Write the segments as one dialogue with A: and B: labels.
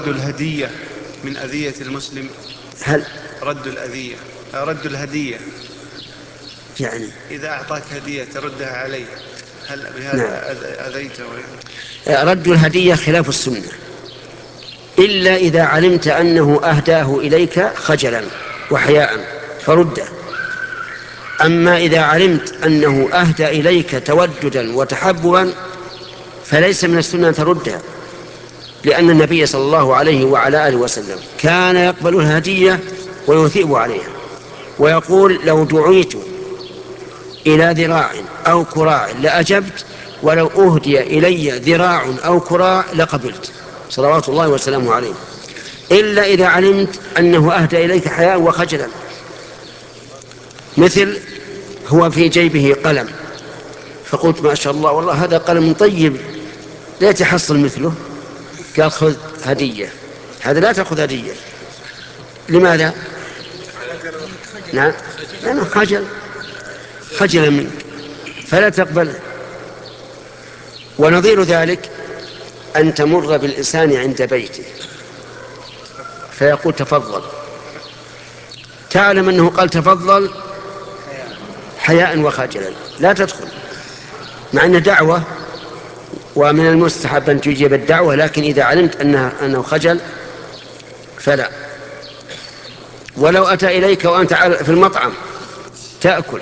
A: رد الهدية من أذية المسلم؟
B: هل
A: رد الهدية
B: يعني
A: إذا أعطاك هدية تردها عليه، هل بهذا
B: نعم.
A: أذيته يعني؟
B: رد الهدية خلاف السنة، إلا إذا علمت أنه أهداه إليك خجلا وحياء فرده. أما إذا علمت أنه أهدى إليك توددا وتحببا فليس من السنة أن تردها، لأن النبي صلى الله عليه وعلى آله وسلم كان يقبل الهدية ويثيب عليها، ويقول لو دعيت إلى ذراع أو كراع لأجبت، ولو أهدي إلي ذراع أو كراع لقبلت، صلوات الله وسلامه عليه، إلا إذا علمت أنه أهدى إليك حياء وخجلا. مثل هو في جيبه قلم فقلت ما شاء الله والله هذا قلم طيب لا يتحصل مثله، قال خذ هدية، هذا لا تأخذ هدية. لماذا؟ نعم، لأنه خجل منك فلا تقبله. ونظير ذلك أن تمر بالإنسان عند بيته فيقول تفضل، تعلم أنه قال تفضل حياء وخجلا، لا تدخل، مع أنه دعوة ومن المستحب أن تجيب الدعوة، لكن إذا علمت أنه خجل فلا. ولو أتى إليك وأنت في المطعم تأكل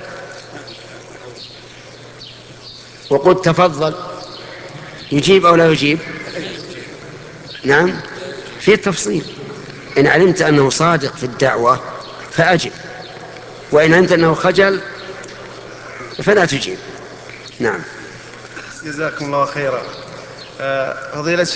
B: وقلت تفضل، يجيب أو لا يجيب؟ نعم، في تفصيل. إن علمت أنه صادق في الدعوة فأجب، وإن علمت أنه خجل فلا تجيب. نعم.
A: جزاكم الله خيرا. فضيلة